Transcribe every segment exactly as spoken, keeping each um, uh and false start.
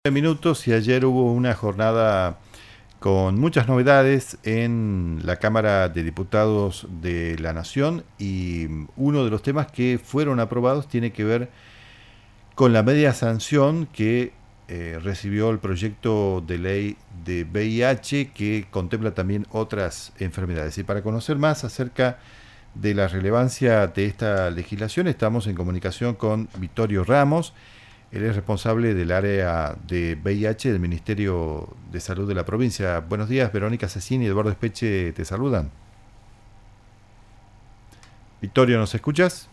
Minutos y ayer hubo una jornada con muchas novedades en la Cámara de Diputados de la Nación y uno de los temas que fueron aprobados tiene que ver con la media sanción que eh, recibió el proyecto de ley de V I H que contempla también otras enfermedades. Y para conocer más acerca de la relevancia de esta legislación estamos en comunicación con Vittorio Ramos. Él es responsable del área de V I H del Ministerio de Salud de la provincia. Buenos días, Verónica Cecchini y Eduardo Espeche te saludan. Vittorio, ¿nos escuchas?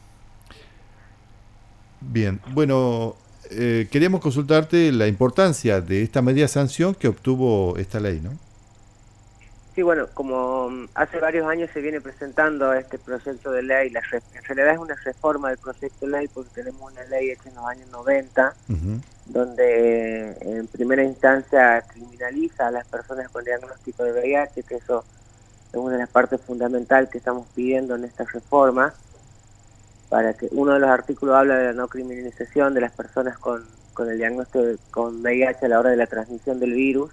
Bien, bueno, eh, queríamos consultarte la importancia de esta media sanción que obtuvo esta ley, ¿no? Sí, bueno, como hace varios años se viene presentando este proyecto de ley, la re, en realidad es una reforma del proyecto de ley porque tenemos una ley hecha en los años noventa, uh-huh. donde en primera instancia criminaliza a las personas con diagnóstico de V I H, que eso es una de las partes fundamentales que estamos pidiendo en esta reforma, para que uno de los artículos habla de la no criminalización de las personas con, con el diagnóstico de, con V I H a la hora de la transmisión del virus,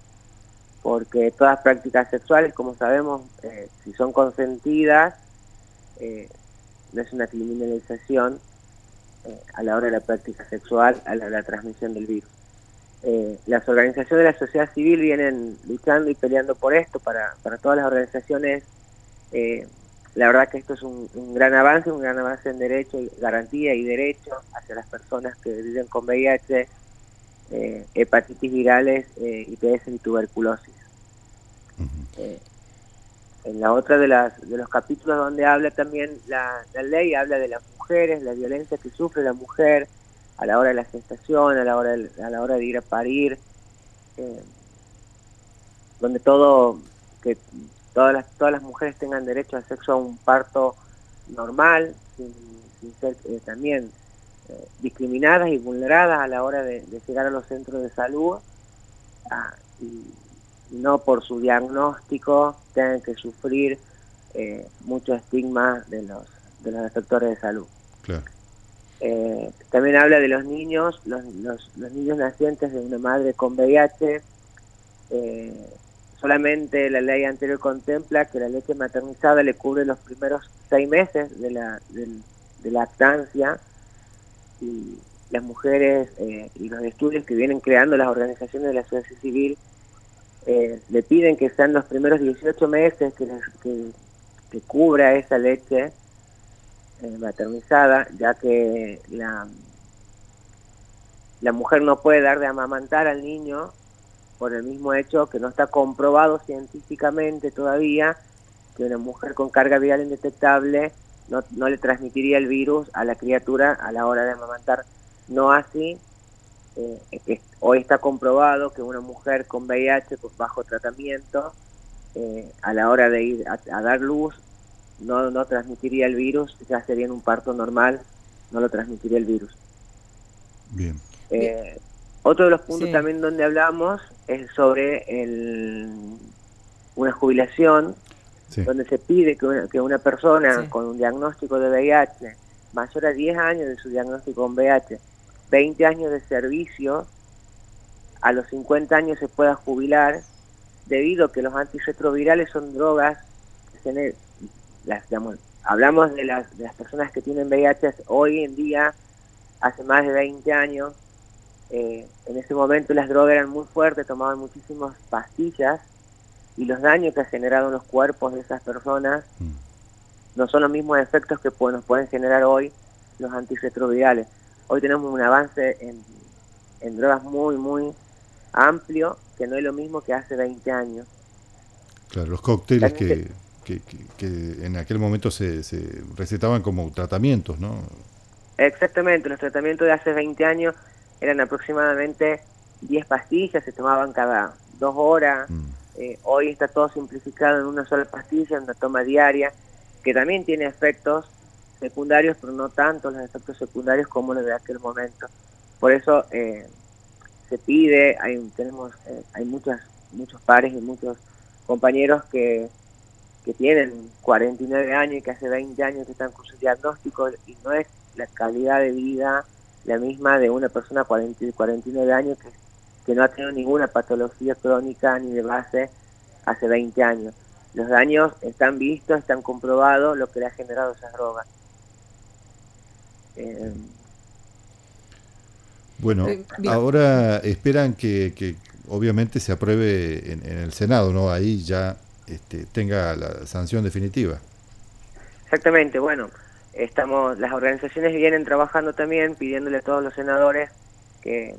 porque todas prácticas sexuales, como sabemos, eh, si son consentidas, eh, no es una criminalización eh, a la hora de la práctica sexual, a la, la transmisión del virus. Eh, las organizaciones de la sociedad civil vienen luchando y peleando por esto, para, para todas las organizaciones. Eh, la verdad que esto es un, un gran avance, un gran avance en derecho, y garantía y derecho hacia las personas que viven con V I H, Eh, hepatitis virales, eh, I T S y tuberculosis. Uh-huh. Eh, en la otra de, las, de los capítulos donde habla también la, la ley, habla de las mujeres, la violencia que sufre la mujer a la hora de la gestación, a la hora de, a la hora de ir a parir, eh, donde todo, que todas las, todas las mujeres tengan derecho a sexo a un parto normal, sin, sin ser eh, también Eh, discriminadas y vulneradas a la hora de, de llegar a los centros de salud, ah, y no por su diagnóstico tengan que sufrir eh, mucho estigma de los de los sectores de salud. Claro. Eh, también habla de los niños, los, los, los niños nacientes de una madre con V I H. Eh, solamente la ley anterior contempla que la leche maternizada le cubre los primeros seis meses de la de, de lactancia, y las mujeres eh, y los estudios que vienen creando las organizaciones de la sociedad civil eh, le piden que sean los primeros dieciocho meses que, les, que, que cubra esa leche eh, maternizada, ya que la, la mujer no puede dar de amamantar al niño por el mismo hecho que no está comprobado científicamente todavía que una mujer con carga viral indetectable No, no le transmitiría el virus a la criatura a la hora de amamantar. No así, eh, que hoy está comprobado que una mujer con V I H bajo tratamiento, eh, a la hora de ir a, a dar luz, no, no transmitiría el virus, ya sería en un parto normal, no lo transmitiría el virus. Bien. Eh, otro de los puntos Sí. también donde hablamos es sobre el, una jubilación, sí, donde se pide que una, que una persona sí. con un diagnóstico de V I H mayor a diez años de su diagnóstico con V I H, veinte años de servicio, a los cincuenta años se pueda jubilar, debido a que los antirretrovirales son drogas, que las, digamos, hablamos de las, de las personas que tienen V I H hoy en día, hace más de veinte años, eh, en ese momento las drogas eran muy fuertes, tomaban muchísimas pastillas, y los daños que ha generado en los cuerpos de esas personas mm. no son los mismos efectos que pueden, nos pueden generar hoy los antirretrovirales. Hoy tenemos un avance en, en drogas muy, muy amplio, que no es lo mismo que hace veinte años. Claro, los cócteles que, que, que, que en aquel momento se, se recetaban como tratamientos, ¿no? Exactamente, los tratamientos de hace veinte años eran aproximadamente diez pastillas, se tomaban cada dos horas. Mm. Eh, hoy está todo simplificado en una sola pastilla, en una toma diaria, que también tiene efectos secundarios, pero no tanto los efectos secundarios como los de aquel momento. Por eso eh, se pide, hay tenemos eh, hay muchas, muchos pares y muchos compañeros que, que tienen cuarenta y nueve años y que hace veinte años que están con sus diagnósticos, y no es la calidad de vida la misma de una persona de cuarenta, cuarenta y nueve años que, que no ha tenido ninguna patología crónica ni de base hace veinte años. Los daños están vistos, están comprobados lo que le ha generado esas drogas. Eh, bueno, eh, ahora esperan que, que obviamente se apruebe en, en el Senado, ¿no? Ahí ya este, tenga la sanción definitiva. Exactamente, bueno, estamos, las organizaciones vienen trabajando también, pidiéndole a todos los senadores que,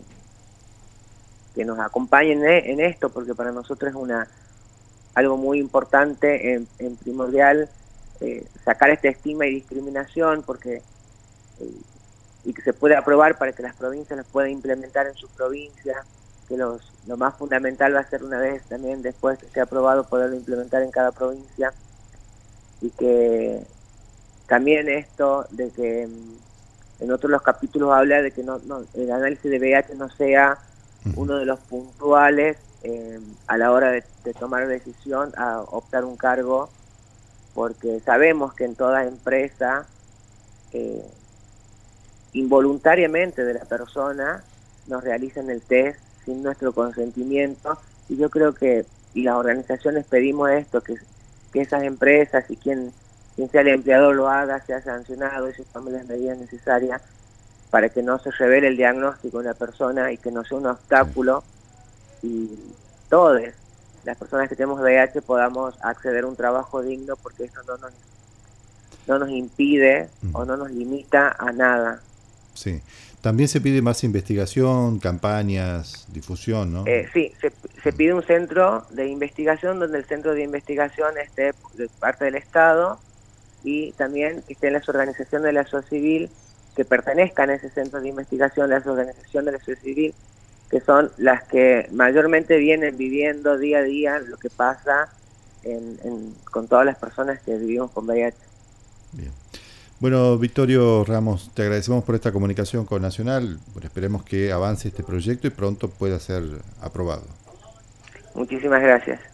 que nos acompañen en esto, porque para nosotros es una algo muy importante, en, en primordial, eh, sacar este estigma y discriminación, porque eh, y que se pueda aprobar para que las provincias los puedan implementar en sus provincias, que los, lo más fundamental va a ser una vez también después que sea aprobado poderlo implementar en cada provincia, y que también esto de que en otros los capítulos habla de que no, no el análisis de V I H no sea uno de los puntuales eh, a la hora de, de tomar decisión a optar un cargo, porque sabemos que en toda empresa eh, involuntariamente de la persona nos realizan el test sin nuestro consentimiento, y yo creo que y las organizaciones pedimos esto, que, que esas empresas y quien quien sea el empleador lo haga, sea sancionado y se tomen las medidas necesarias para que no se revele el diagnóstico de una persona y que no sea un obstáculo, y todas las personas que tenemos V I H podamos acceder a un trabajo digno, porque esto no nos, no nos impide uh-huh. o no nos limita a nada. Sí. También se pide más investigación, campañas, difusión, ¿no? Eh, sí, se, se pide un centro de investigación donde el centro de investigación esté de parte del Estado, y también que estén las organizaciones de la sociedad civil que pertenezcan a ese centro de investigación, las organizaciones de la sociedad civil, que son las que mayormente vienen viviendo día a día lo que pasa en, en, con todas las personas que vivimos con V I H. Bien. Bueno, Victorio Ramos, te agradecemos por esta comunicación con Nacional. Bueno, esperemos que avance este proyecto y pronto pueda ser aprobado. Muchísimas gracias.